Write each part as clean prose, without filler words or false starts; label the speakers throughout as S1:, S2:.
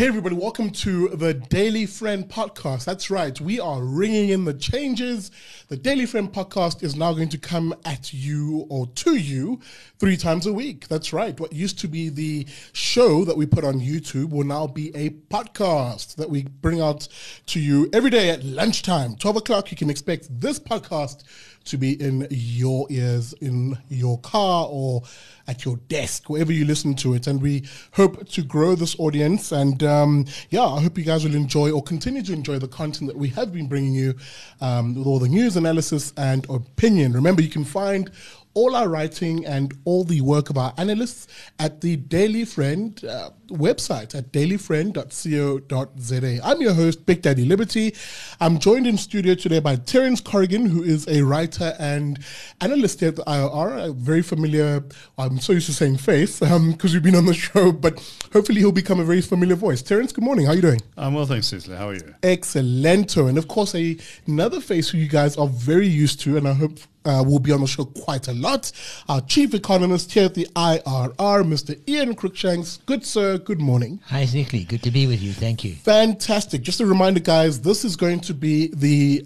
S1: Hey everybody, welcome to the Daily Friend podcast. That's right, we are ringing in the changes. The Daily Friend podcast is now going to come at you or to you 3 times a week. That's right, what used to be the show that we put on YouTube will now be a podcast that we bring out to you every day at lunchtime. 12 o'clock, you can expect this podcast to be in your ears, in your car or at your desk, wherever you listen to it. And we hope to grow this audience. And I hope you guys will enjoy or continue to enjoy the content that we have been bringing you with all the news, analysis and opinion. Remember, you can find all our writing and all the work of our analysts at the Daily Friend website at dailyfriend.co.za. I'm your host, Big Daddy Liberty. I'm joined in studio today by Terence Corrigan, who is a writer and analyst here at the IOR, a very familiar, I'm so used to saying face, because we've been on the show, but hopefully he'll become a very familiar voice. Terence, good morning. How are you doing?
S2: I'm well, thanks, Sisley. How are you?
S1: Excellento. And of course, another face who you guys are very used to, and I hope will be on the show quite a lot. Our chief economist here at the IRR, Mr. Ian Cruikshanks. Good sir, good morning.
S3: Hi, Sisley. Good to be with you. Thank you.
S1: Fantastic. Just a reminder, guys, this is going to be the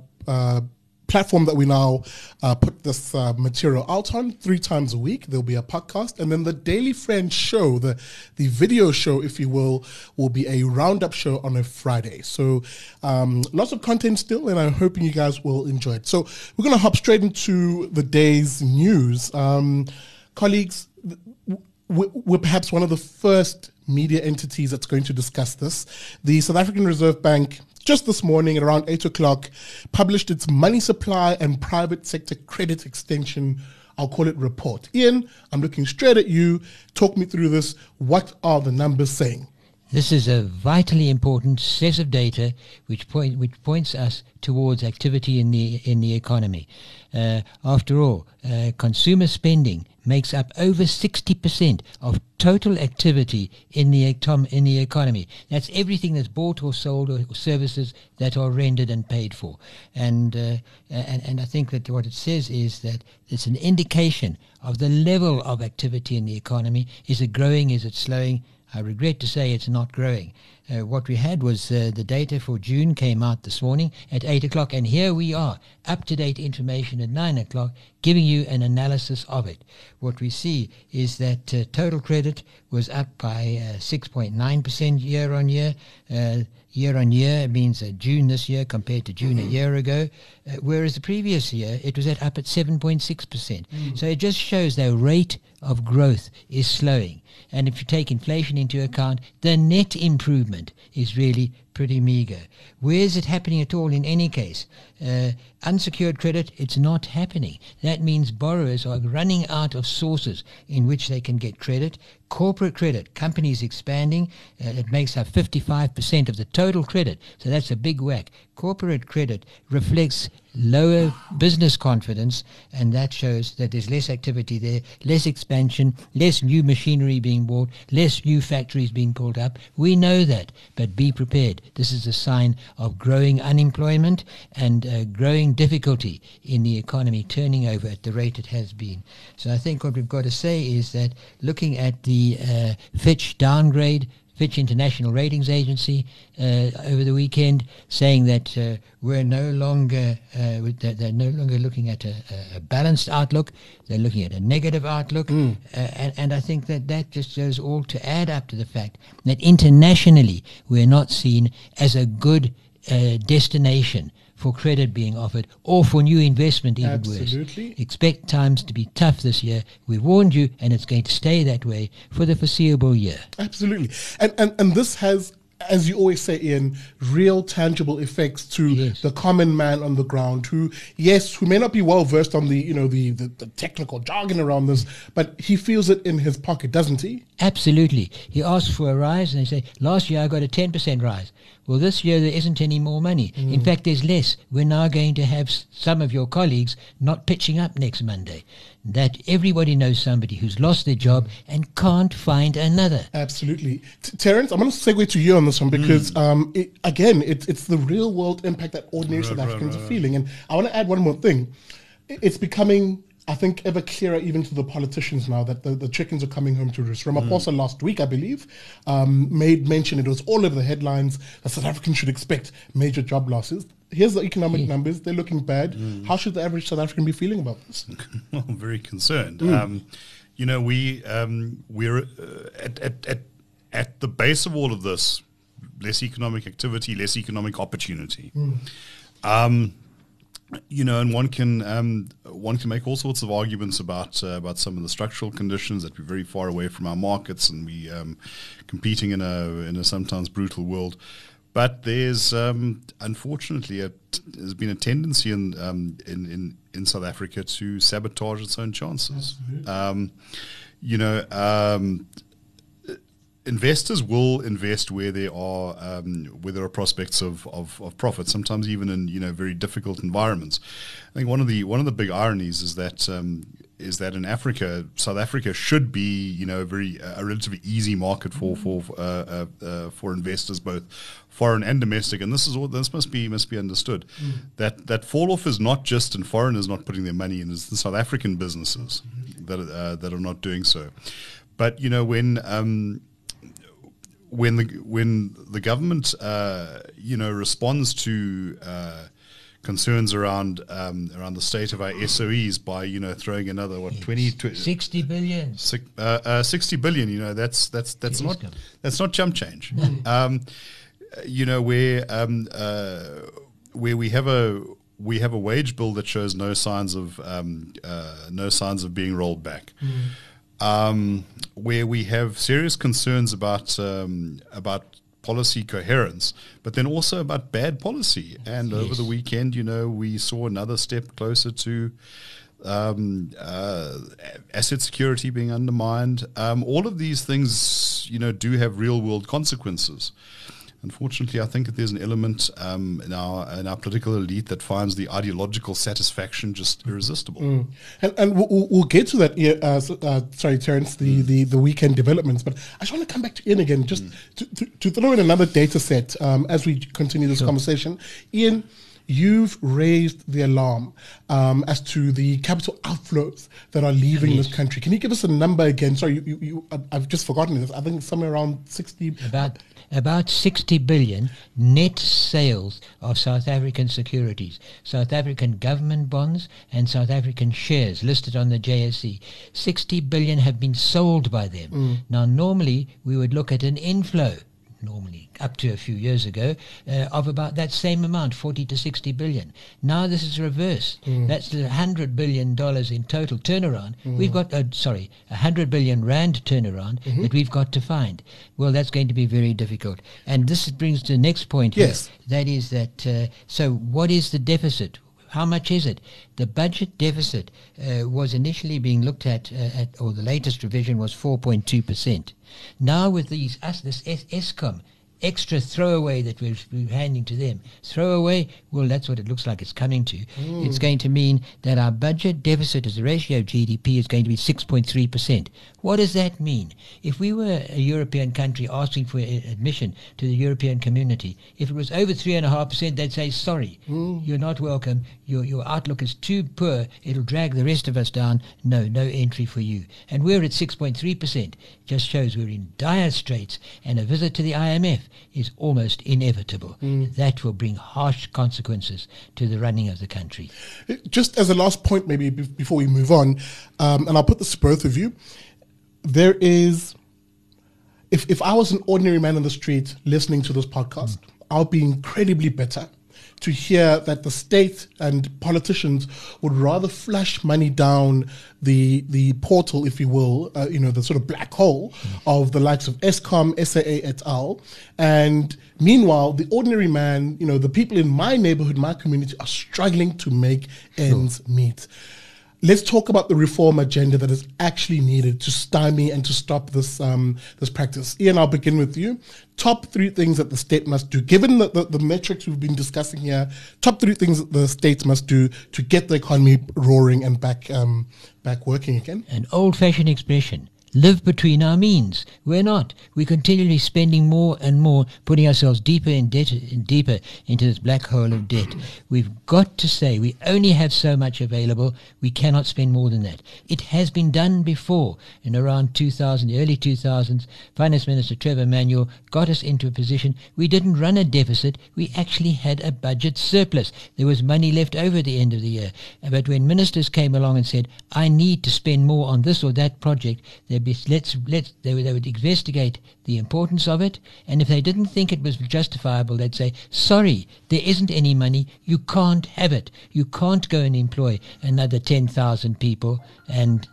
S1: platform that we now put this material out on 3 times a week. There'll be a podcast, and then the Daily Friend show, the video show, if you will be a roundup show on a Friday. So lots of content still, and I'm hoping you guys will enjoy it. So we're going to hop straight into the day's news. Colleagues, we're perhaps one of the first media entities that's going to discuss this. The South African Reserve Bank just this morning at around 8 o'clock published its money supply and private sector credit extension, I'll call it report. Ian, I'm looking straight at you. Talk me through this. What are the numbers saying?
S3: This is a vitally important set of data which points us towards activity in the economy. After all, consumer spending makes up over 60% of total activity in the economy. That's everything that's bought or sold or services that are rendered and paid for. And I think that what it says is that it's an indication of the level of activity in the economy. Is it growing? Is it slowing? I regret to say it's not growing. What we had was the data for June came out this morning at 8 o'clock, and here we are, up-to-date information at 9 o'clock, giving you an analysis of it. What we see is that total credit was up by 6.9% year-on-year. Year-on-year means June this year compared to June a year ago, whereas the previous year it was up at 7.6%. So it just shows the rate of growth is slowing. And if you take inflation into account, the net improvement is really pretty meager. Where is it happening at all in any case? Unsecured credit, it's not happening. That means borrowers are running out of sources in which they can get credit. Corporate credit, companies expanding, it makes up 55% of the total credit, so that's a big whack. Corporate credit reflects lower business confidence, and that shows that there's less activity there, less expansion, less new machinery being bought, less new factories being pulled up. We know that, but be prepared. This is a sign of growing unemployment and growing difficulty in the economy turning over at the rate it has been. So I think what we've got to say is that looking at the Fitch downgrade, Fitch International Ratings Agency over the weekend, saying that they're no longer looking at a balanced outlook. They're looking at a negative outlook, and I think that just goes all to add up to the fact that internationally we're not seen as a good destination for credit being offered or for new investment, even
S1: Absolutely.
S3: worse. Expect times to be tough this year. We warned you, and it's going to stay that way for the foreseeable year.
S1: Absolutely. And this has, as you always say, Ian, real tangible effects to the common man on the ground who may not be well versed on the technical jargon around this, but he feels it in his pocket, doesn't he?
S3: Absolutely. He asks for a rise, and they say, last year I got a 10% rise. Well, this year there isn't any more money. In fact, there's less. We're now going to have some of your colleagues not pitching up next Monday. That everybody knows somebody who's lost their job and can't find another.
S1: Absolutely. Terence, I'm going to segue to you on this one because, it's the real world impact that ordinary South Africans are feeling. And I want to add one more thing. It's becoming I think, ever clearer even to the politicians now that the chickens are coming home to roost. Ramaphosa last week, I believe, made mention, it was all over the headlines, that South Africans should expect major job losses. Here's the economic numbers. They're looking bad. How should the average South African be feeling about this?
S2: Well, very concerned. We're at the base of all of this, less economic activity, less economic opportunity. And one can make all sorts of arguments about some of the structural conditions, that we're very far away from our markets and we competing in a sometimes brutal world. But there's unfortunately there's been a tendency in South Africa to sabotage its own chances. Investors will invest where there are prospects of profit. Sometimes even in very difficult environments. I think one of the big ironies is that in Africa, South Africa should be a relatively easy market for investors, both foreign and domestic. And this must be understood. That fall off is not just in foreigners not putting their money in; it's the South African businesses that are not doing so. But when the government responds to concerns around the state of our SOEs by throwing another
S3: 60 billion
S2: 60 billion, that's not chump change. Where we have a wage bill that shows no signs of being rolled back. Where we have serious concerns about policy coherence, but then also about bad policy. And over the weekend, we saw another step closer to asset security being undermined. All of these things, do have real world consequences. Unfortunately, I think that there's an element in our political elite that finds the ideological satisfaction just irresistible.
S1: And we'll get to that. Sorry, Terence, the weekend developments. But I just want to come back to Ian again, just to throw in another data set as we continue this conversation. Ian, you've raised the alarm as to the capital outflows that are leaving this country. Can you give us a number again? Sorry, I've just forgotten this. I think it's somewhere around 60.
S3: About 60 billion net sales of South African securities, South African government bonds and South African shares listed on the JSE. 60 billion have been sold by them. Now, normally we would look at an inflow, up to a few years ago, of about that same amount, 40 to 60 billion. Now this is reversed. That's the $100 billion in total turnaround. We've got, 100 billion rand turnaround that we've got to find. Well, that's going to be very difficult. And this brings to the next point here. That is that, so what is the deficit? How much is it? The budget deficit was initially being looked at, or the latest revision was 4.2%. Now with this Eskom extra throwaway that we're handing to them, throwaway, well, that's what it looks like it's coming to. It's going to mean that our budget deficit as a ratio of GDP is going to be 6.3%. What does that mean? If we were a European country asking for admission to the European community, if it was over 3.5%, they'd say, sorry, you're not welcome. Your outlook is too poor. It'll drag the rest of us down. No entry for you. And we're at 6.3%. Just shows we're in dire straits, and a visit to the IMF is almost inevitable. That will bring harsh consequences to the running of the country.
S1: Just as a last point, maybe before we move on, and I'll put this to both of you, there is, if I was an ordinary man on the street listening to this podcast, I'll be incredibly bitter to hear that the state and politicians would rather flush money down the portal, if you will, the sort of black hole of the likes of Eskom, SAA et al. And meanwhile, the ordinary man, the people in my neighborhood, my community are struggling to make ends meet. Let's talk about the reform agenda that is actually needed to stymie and to stop this this practice. Ian, I'll begin with you. Top 3 things that the state must do, given the metrics we've been discussing here, top 3 things that the states must do to get the economy roaring and back working again.
S3: An old-fashioned expression, live between our means. We're not. We're continually spending more and more, putting ourselves deeper and deeper into this black hole of debt. We've got to say we only have so much available. We cannot spend more than that. It has been done before. In around 2000, the early 2000s, Finance Minister Trevor Manuel got us into a position we didn't run a deficit. We actually had a budget surplus. There was money left over at the end of the year. But when ministers came along and said, I need to spend more on this or that project, they would investigate the importance of it, and if they didn't think it was justifiable, they'd say, sorry, there isn't any money, you can't have it. You can't go and employ another 10,000 people, and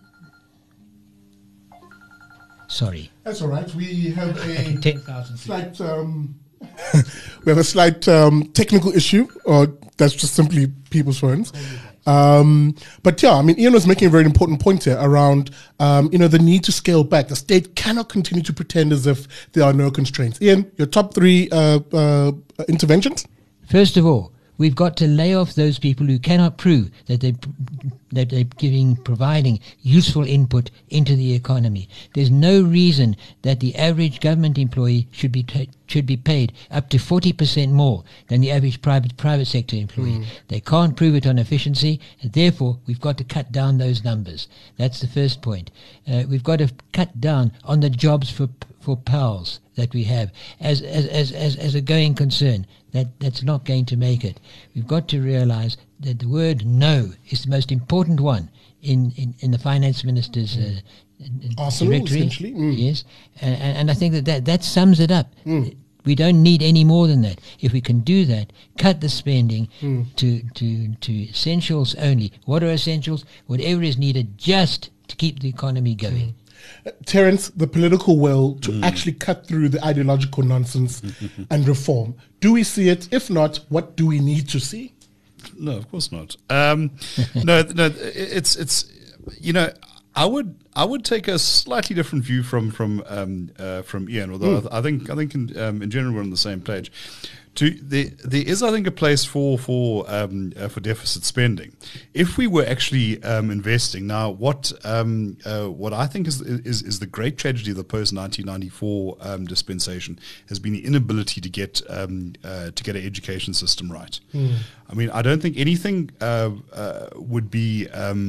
S3: sorry.
S1: That's all right. We have a
S3: 10,000
S1: slight we have a slight technical issue, or that's just simply people's phones. But yeah, I mean, Ian was making a very important point here around, the need to scale back. The state cannot continue to pretend as if there are no constraints. Ian, your top 3 interventions?
S3: First of all, we've got to lay off those people who cannot prove that they're providing useful input into the economy. There's no reason that the average government employee should be paid up to 40% more than the average private sector employee. They can't prove it on efficiency, and therefore we've got to cut down those numbers. That's the first point. We've got to cut down on the jobs for PALs that we have as a going concern. That's not going to make it. We've got to realize that the word no is the most important one in the finance minister's directory.
S1: Essentially.
S3: Yes, and I think that sums it up. We don't need any more than that. If we can do that, cut the spending to essentials only. What are essentials? Whatever is needed just to keep the economy going.
S1: Terence, the political will to actually cut through the ideological nonsense and reform. Do we see it? If not, what do we need to see?
S2: No, of course not. No, it's I would take a slightly different view from Ian, although I think in general we're on the same page. There is, I think, a place for deficit spending. If we were actually investing now, what I think is the great tragedy of the post 1994 dispensation has been the inability to get an education system right. I mean, I don't think anything would be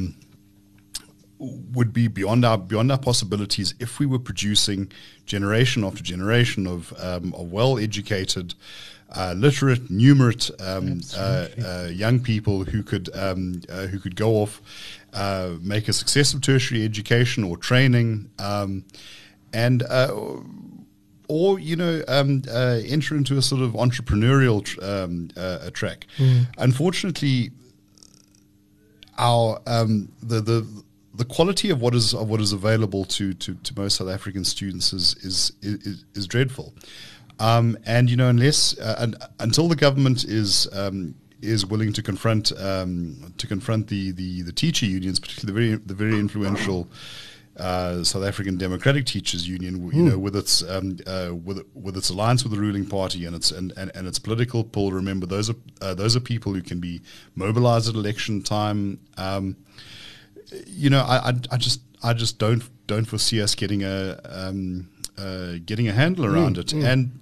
S2: beyond our possibilities if we were producing generation after generation of well-educated, literate, numerate young people who could go off, make a success of tertiary education or training, or enter into a sort of entrepreneurial track. Unfortunately, our the quality of what is available to most South African students is dreadful. And unless until the government is willing to confront the teacher unions, particularly the very influential South African Democratic Teachers Union, with its alliance with the ruling party and its political pull. Remember, those are people who can be mobilized at election time. I just don't foresee us getting a handle around it. And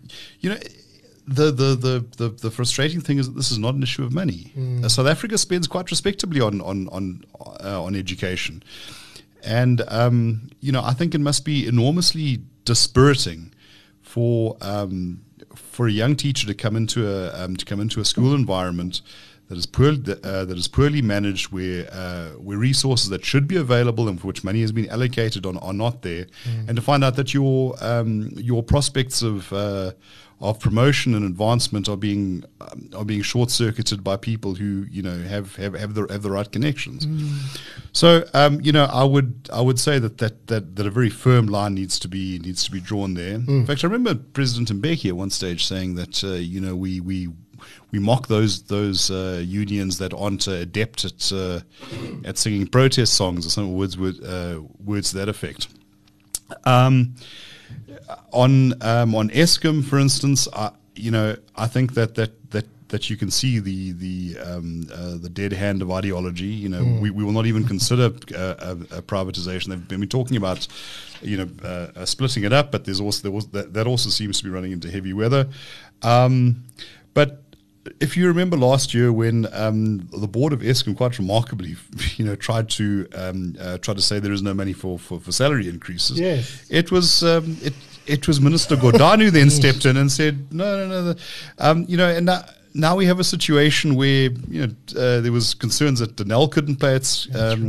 S2: the frustrating thing is that this is not an issue of money. South Africa spends quite respectably on education, and I think it must be enormously dispiriting for a young teacher to come into a school environment that is poorly managed, where resources that should be available and for which money has been allocated are not there, and to find out that your prospects of promotion and advancement are being short-circuited by people who have the right connections. So I would say that a very firm line needs to be drawn there. In fact, I remember President Mbeki at one stage saying that we mock those unions that aren't adept at singing protest songs or some words to that effect. On Eskom, for instance, I think that that you can see the dead hand of ideology. You know, we will not even consider a privatization. They've been talking about, you know, splitting it up, but that also seems to be running into heavy weather. But if you remember last year when the board of Eskom quite remarkably, you know, tried to say there is no money for salary increases.
S1: Yes.
S2: It was Minister Godanu then stepped in and said no. You know, and now we have a situation where, you know, there was concerns that Denel couldn't pay its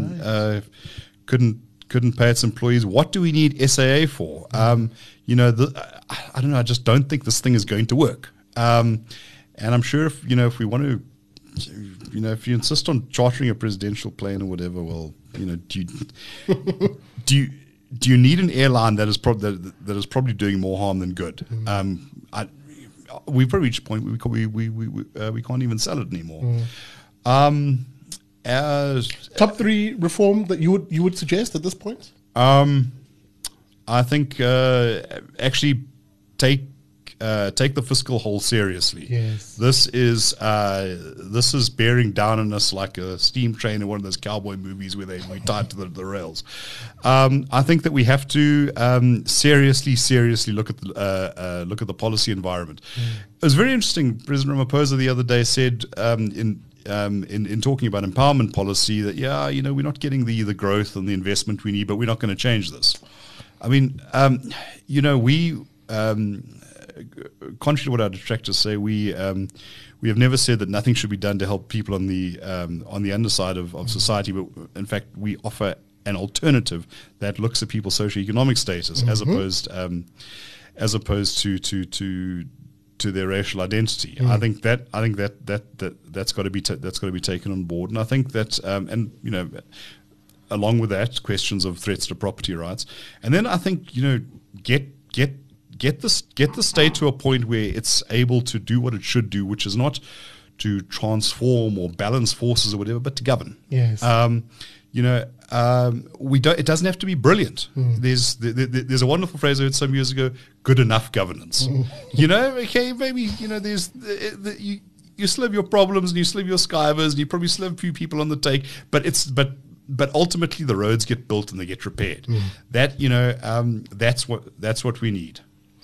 S2: couldn't pay its employees. What do we need SAA for? You know, I don't know. I just don't think this thing is going to work. And I'm sure if we want to, you know, if you insist on chartering a presidential plane or whatever, well, you know, do you need an airline that is probably doing more harm than good? We've probably reached a point where we can't even sell it anymore.
S1: Top 3 reform that you would suggest at this point?
S2: I think actually take the fiscal hole seriously.
S1: Yes.
S2: This is bearing down on us like a steam train in one of those cowboy movies where we tied to the rails. I think that we have to seriously look at the policy environment. It was very interesting. President Ramaphosa the other day said in talking about empowerment policy that, yeah, you know, we're not getting the growth and the investment we need, but we're not going to change this. I mean, you know, we contrary to what our detractors say, we have never said that nothing should be done to help people on the underside of society, but in fact we offer an alternative that looks at people's socioeconomic status as opposed to their racial identity. I think that's got to be taken on board, and I think that and you know, along with that, questions of threats to property rights, and then I think, you know, get the state to a point where it's able to do what it should do, which is not to transform or balance forces or whatever, but to govern.
S1: Yes.
S2: You know, it doesn't have to be brilliant. There's a wonderful phrase I heard some years ago: good enough governance. You know, okay, maybe, you know, you still have your problems and you still have your skivers and you probably still have a few people on the take, but ultimately the roads get built and they get repaired. That, you know, that's what we need.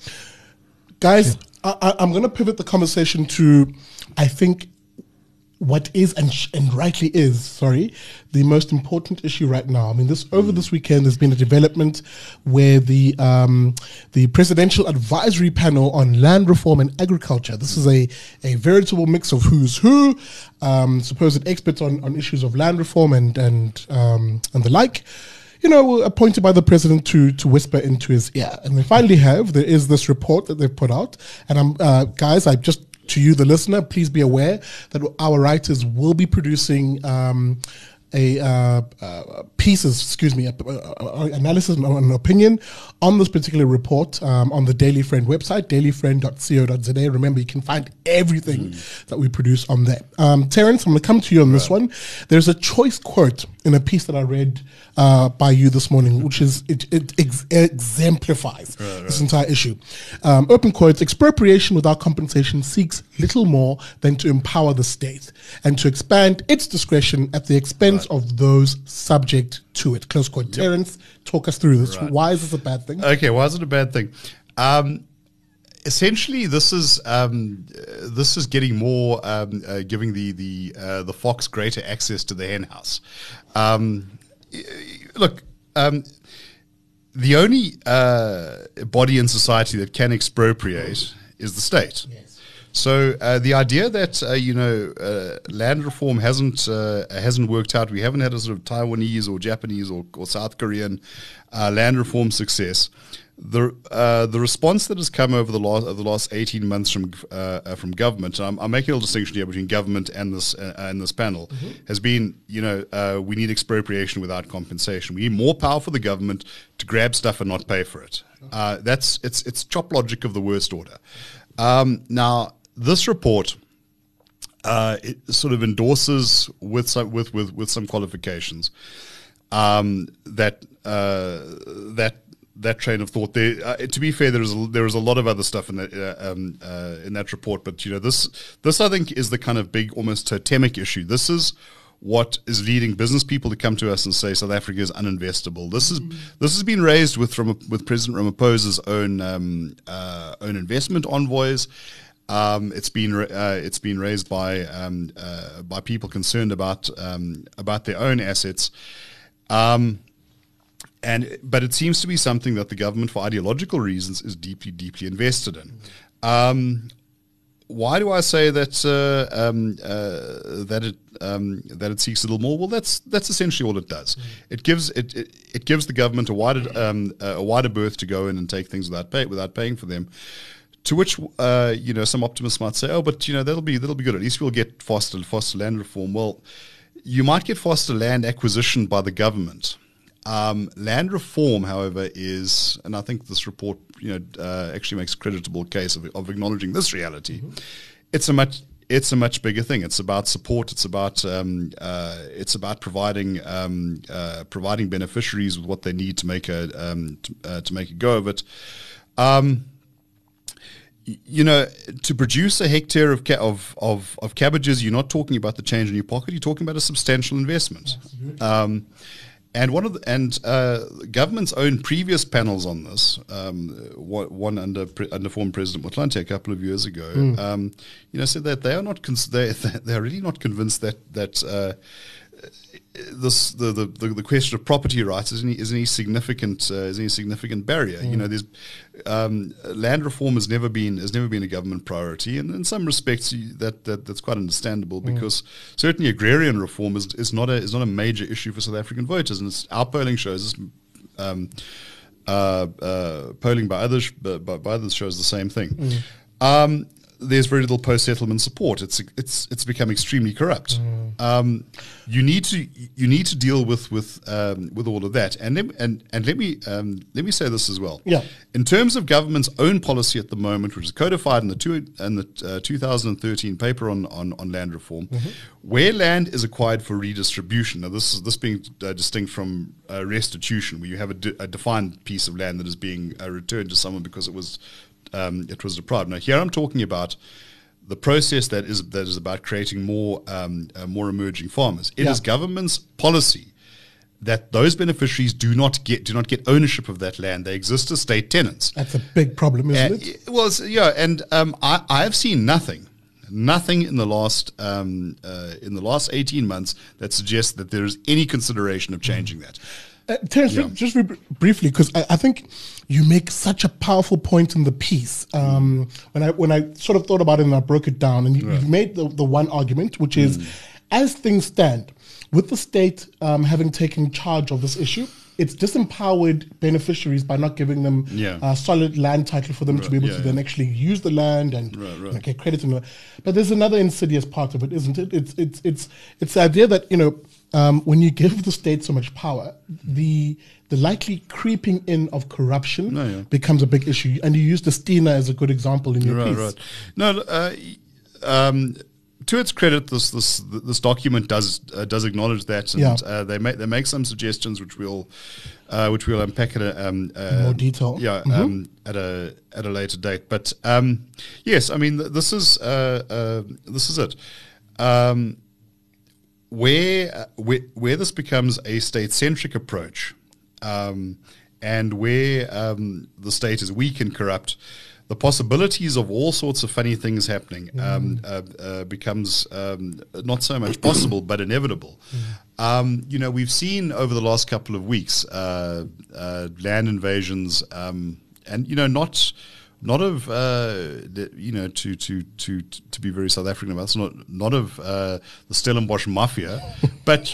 S1: Guys, I'm going to pivot the conversation to, I think, what is and rightly is, the most important issue right now. I mean, over this weekend, there's been a development where the Presidential Advisory Panel on Land Reform and Agriculture, this is a veritable mix of who's who, supposed experts on issues of land reform and the like, you know, were appointed by the president to whisper into his ear. And they finally have. There is this report that they've put out. And guys, to you, the listener, please be aware that our writers will be producing analysis and an opinion on this particular report on the Daily Friend website, dailyfriend.co.za. Remember, you can find everything that we produce on there. Terence, I'm going to come to you on this one. There's a choice quote in a piece that I read by you this morning, which is it exemplifies this entire issue. Open quotes: expropriation without compensation seeks little more than to empower the state and to expand its discretion at the expense of those subject to it. Close quote. Terence, talk us through this. Why is this a bad thing?
S2: Okay, why is it a bad thing? Essentially, this is getting more, giving the fox greater access to the hen house. Look, the only body in society that can expropriate is the state.
S1: Yes.
S2: So the idea that land reform hasn't worked out, we haven't had a sort of Taiwanese or Japanese or South Korean land reform success. The response that has come over the last 18 months from government, and I'm making a little distinction here between government and this panel, has been, we need expropriation without compensation. We need more power for the government to grab stuff and not pay for it. It's chop logic of the worst order. Now, this report it sort of endorses with some qualifications that that train of thought. There, to be fair, there is a lot of other stuff in that report, but this I think is the kind of big, almost totemic issue. This is what is leading business people to come to us and say South Africa is uninvestable. This has been raised with President Ramaphosa's own investment envoys. It's been raised by people concerned about their own assets. But it seems to be something that the government, for ideological reasons, is deeply, deeply invested in. Why do I say that that it seeks a little more? Well, that's essentially all it does. It gives the government a wider berth to go in and take things without paying for them. To which some optimists might say, oh, but that'll be good. At least we'll get faster land reform. Well, you might get faster land acquisition by the government. Land reform, however, is, and I think this report, actually makes a creditable case of acknowledging this reality. It's a much bigger thing. It's about support. It's about providing beneficiaries with what they need to make a go of it. To produce a hectare of cabbages, you're not talking about the change in your pocket. You're talking about a substantial investment. And government's own previous panels on this, one under former President Motlanthe a couple of years ago, said that they are not they are really not convinced that the question of property rights is any significant barrier. There's land reform has never been a government priority, and in some respects that's quite understandable, because certainly agrarian reform is not a major issue for South African voters, and our polling shows polling by others shows the same thing. There's very little post-settlement support. It's become extremely corrupt. You need to deal with all of that. And let me say this as well.
S1: Yeah.
S2: In terms of government's own policy at the moment, which is codified in the 2013 paper on land reform, where land is acquired for redistribution. Now this being distinct from restitution, where you have a defined piece of land that is being returned to someone because it was deprived. Now, here I'm talking about the process that is about creating more emerging farmers. It is government's policy that those beneficiaries do not get ownership of that land. They exist as state tenants.
S1: That's a big problem, isn't it?
S2: Well, and I have seen nothing in the last 18 months that suggests that there is any consideration of changing that.
S1: Terence, just briefly, because I think you make such a powerful point in the piece. When I sort of thought about it and I broke it down, and you made the one argument, which is, as things stand, with the state having taken charge of this issue, it's disempowered beneficiaries by not giving them a solid land title for them to be able to then actually use the land and get credit. But there's another insidious part of it, isn't it? It's the idea that, when you give the state so much power, the likely creeping in of corruption becomes a big issue. And you used the Stina as a good example in your piece. Right.
S2: No, to its credit, this document does acknowledge that, and they make some suggestions which we'll unpack in
S1: more detail.
S2: At a later date. But yes, I mean this is it. Where this becomes a state-centric approach, and where the state is weak and corrupt, the possibilities of all sorts of funny things happening becomes not so much possible but inevitable. We've seen over the last couple of weeks land invasions, and not of to be very South African about this, not of the Stellenbosch mafia, but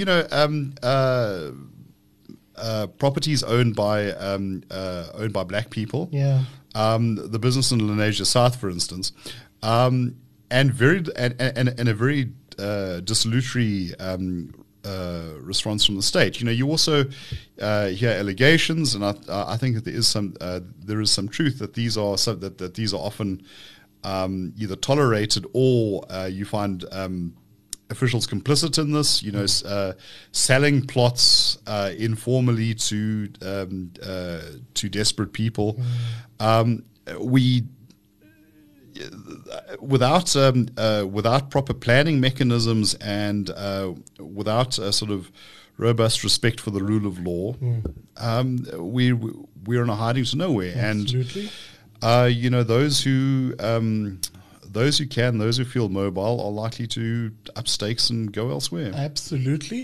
S2: properties owned by black people. The business in Lenasia South, for instance, and a very desultory response from the state. You also hear allegations, and I think that there is some truth that these are these are often either tolerated or you find officials complicit in this, selling plots informally to desperate people. Without proper planning mechanisms and without a sort of robust respect for the rule of law, we're in a hiding to nowhere.
S1: Absolutely.
S2: And those who can, those who feel mobile, are likely to up stakes and go elsewhere.
S1: Absolutely.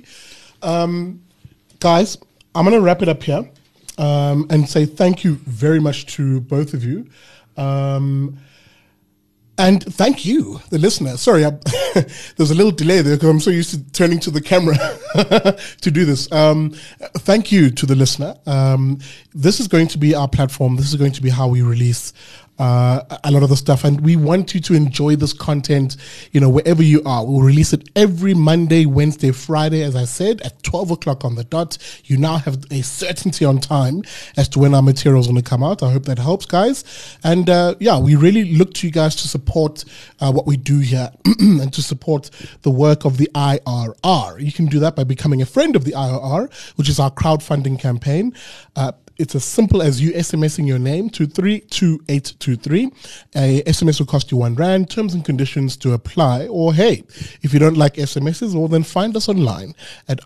S1: Guys, I'm going to wrap it up here and say thank you very much to both of you. And thank you, the listener. Sorry, there's a little delay there because I'm so used to turning to the camera to do this. Thank you to the listener. This is going to be our platform. This is going to be how we release a lot of the stuff, and we want you to enjoy this content, wherever you are. We'll release it every Monday, Wednesday, Friday, as I said, at 12 o'clock on the dot. You now have a certainty on time as to when our material is going to come out. I hope that helps, guys. And we really look to you guys to support what we do here and to support the work of the IRR. You can do that by becoming a friend of the IRR, which is our crowdfunding campaign. It's as simple as you SMSing your name to 32823. A SMS will cost you R1. Terms and conditions to apply. Or hey, if you don't like SMSs, well then find us online at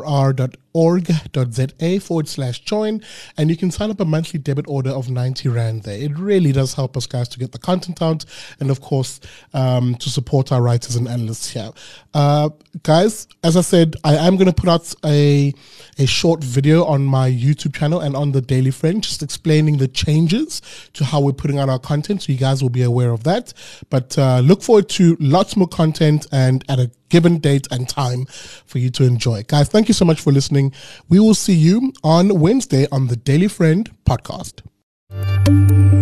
S1: irr.org.za/join, and you can sign up a monthly debit order of R90 there. It really does help us, guys, to get the content out and of course to support our writers and analysts here. Guys, as I said, I am going to put out a short video on my YouTube channel and on the Daily Friend, just explaining the changes to how we're putting out our content, so you guys will be aware of that. But look forward to lots more content and at a given date and time for you to enjoy. Guys, thank you so much for listening. We will see you on Wednesday on the Daily Friend podcast.